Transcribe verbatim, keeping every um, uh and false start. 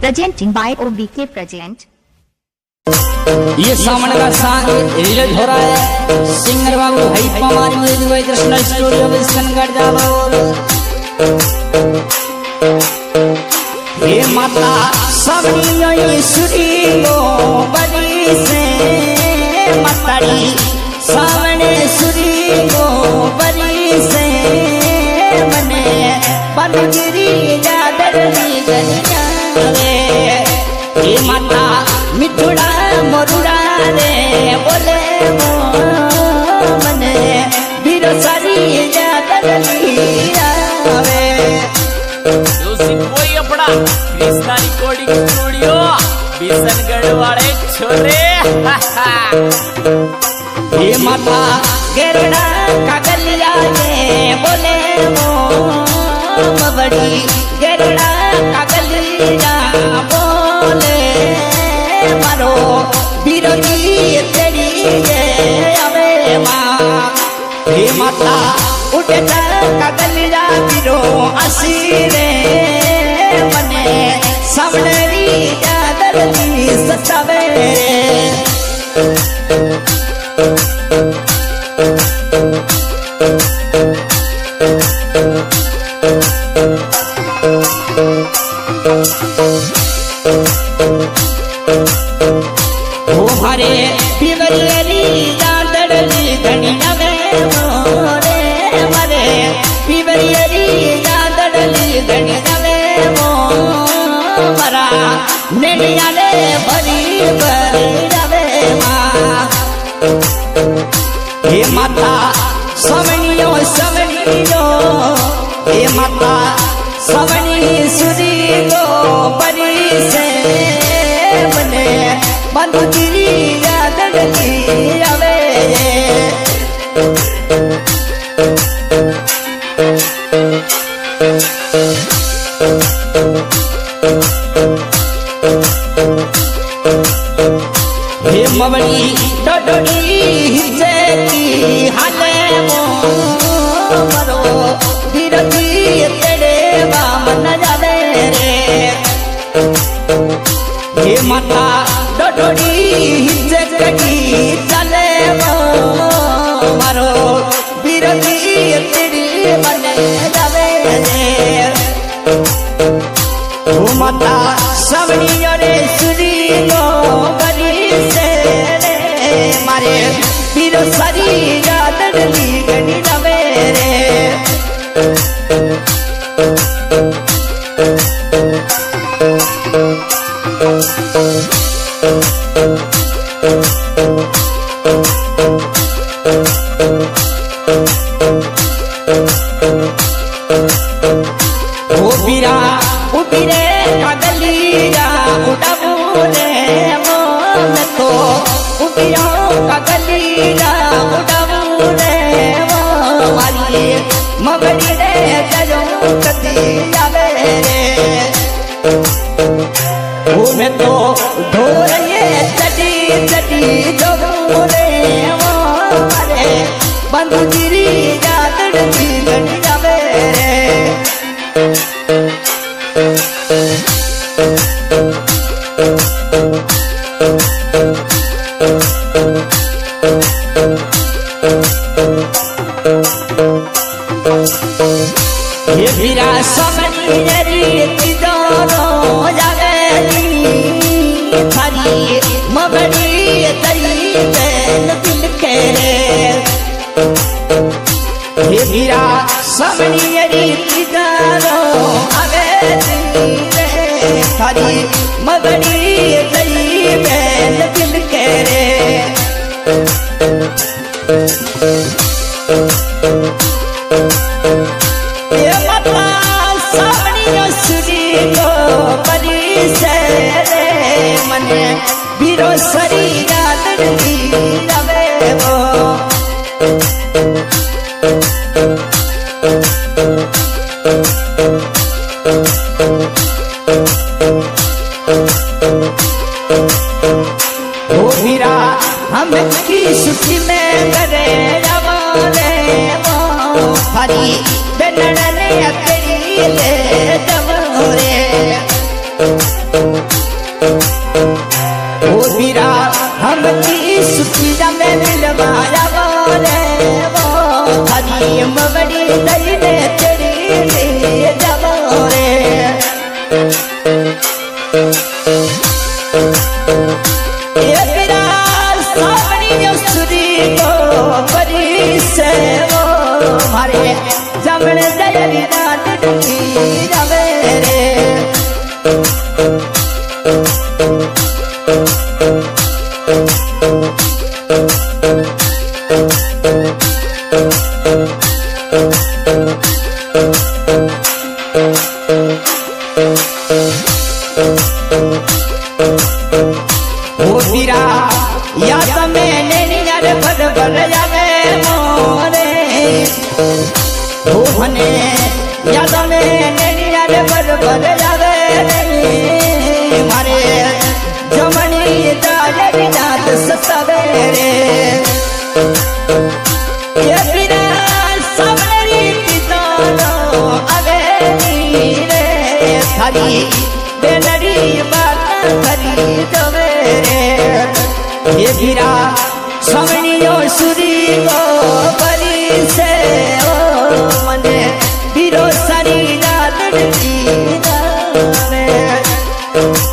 Presenting by O B K Present। ये सावन का song release हो रहा है। सिंगर बाबू भाई पमारी में कृष्ण स्टूडियो में संगत जाबोल। ये माता सबनी ईश्वरी गो बड़ी से माताड़ी सावने सुरी गो बड़ी से मने बनगिरी जादरनी गनियावे। ये माता मिठुड़ा मोरुड़ा रे बोले मो मने बीरो सारी जादरनी आवे। कोई अपना कृष्णा रिकॉर्डिंग स्टूडियो बिशनगढ़ वाले छोरे। ये माता गेरड़ा कागलिया ये बोले मो बड़ी गेरड़ा कागलिया बोले मारो बिरोधी तेरी ये आवे माँ। ये माता उठे कागलिया बिरो आशीरे मने सावनेरी जादरनी सतावे। ओ हरे पिवरियरी जादरनी धनिया में मोरे मरे पिवरियरी जादरनी धनिया में मो मरा नेनिया ले भरी भरी रवे माँ। हे माता सवनियो सवनियो हे माता सवनी सुरी गो बड़ी से बने बंधुगिरी जादरनी आवे। हे मवड़ी डोडोड़ी हिजकी हाले मो मरो बिरती तेरे बामन जावे रे। हे माता डोडोड़ी हिजकी चले मो मरो बिरती तेरी बने जावे रे। ओ माता सबनी रे सुरी गो बड़ी से रे मारे बिरो सारी जादरनी गनी जावे रे। ओ बीरा उबिरे कागलिया उड़ाबू रे मो तो उबिरो कागलिया उड़ाबू रे मो मारी मगड़ी रे जयो कदी आवे रे। ओ मैं तो ढोरये चटी चटी जोगू रे मो मारे बंधुगिरी जादरनी गनी जावे रे। ये भीरा समनी री दोनो जावेली थारी मगड़ी तरी बैल दिल के रे। ये भीरा समनी री दोनो आवेली रे थारी मगड़ी तरी बैल दिल के रे। ये माता सबनी सुरी गो बड़ी से रे मने बीरो सरी जादरनी आवे वो। ओ हीरा हम की सुखी में करे जावो रे वो हरी बेनड़ने अकेली ले जावो रे। जावे रे ओ बीरा या तमे नैनिया रे भर भर जावे मोरे ओ हने या तमे नैनिया रे भर भर जावे मारे जमनी दाय जात सतावे रे ये बीरा सबरी पितानो आवे रे थारी बेनरी बात करी जवे रे ये बीरा समनियो सुरी को बरी से ओ मने बीरो सारी रात दी जावे